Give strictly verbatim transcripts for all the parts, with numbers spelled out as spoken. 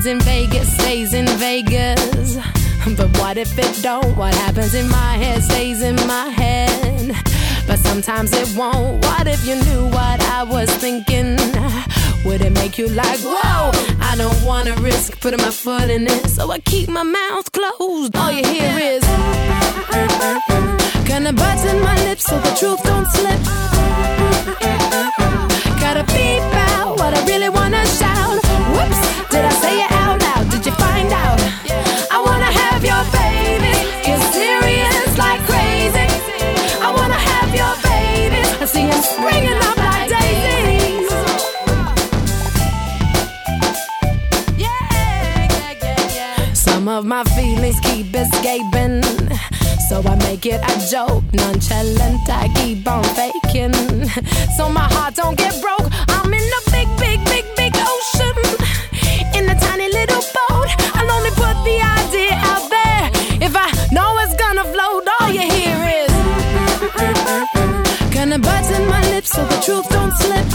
happens in Vegas stays in Vegas. But what if it don't? What happens in my head stays in my head. But sometimes it won't. What if you knew what I was thinking? Would it make you like, whoa? I don't wanna risk putting my foot in it, so I keep my mouth closed. All you hear is kinda button my lips so the truth don't slip. Gotta beep out what I really wanna shout. Whoops, did I say it out loud? Did you find out? I wanna have your baby, get serious like crazy. I wanna have your baby, I see him springing up like daisies. Yeah, yeah, yeah, yeah. Some of my feelings keep escaping, so I make it a joke, nonchalant, I keep on faking. So my heart don't get broke, I'm in a big, big, big, big ocean. In a tiny little boat, I'll only put the idea out there. If I know it's gonna float, all you hear is gonna button my lips so the truth don't slip.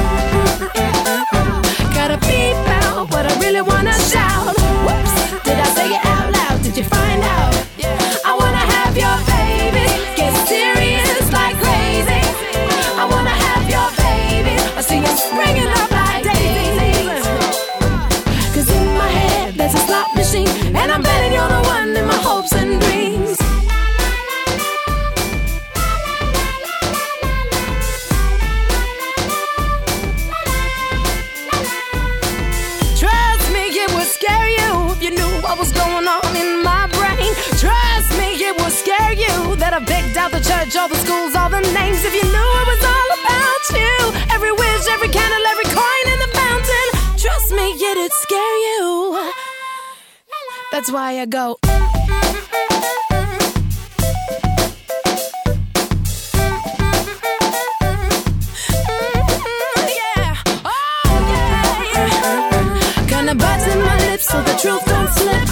Gotta beep out what I really wanna shout. Whoops, did I say it out loud? Did you find out? I wanna have your baby, get serious like crazy. I wanna have your baby, I see you springing up like daisies. Cause in my head there's a slot machine, and I'm betting you're the one in my hopes and dreams. Trust me, it would scare you if you knew what was going on in my brain. Trust me, it would scare you that I picked out the church, all the schools, all the names. If you knew it was all about you, every wish, every candle, every coin in the fountain. Trust me, it'd scare you. That's why I go. Button my lips so the truth don't slip.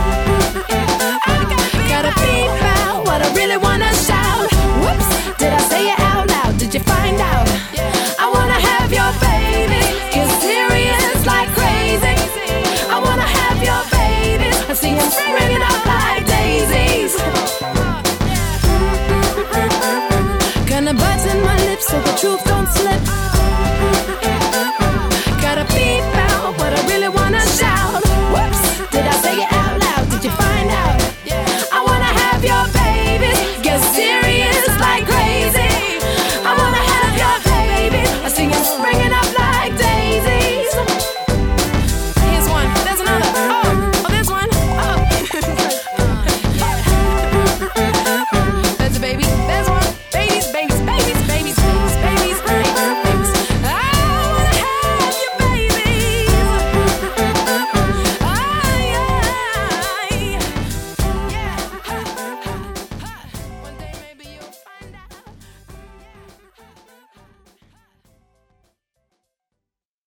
Gotta beep out what I really wanna shout. Whoops, did I say it out loud? Did you find out? I wanna have your baby, get serious like crazy. I wanna have your baby, I see him springing up like daisies. Gonna button my lips so the truth don't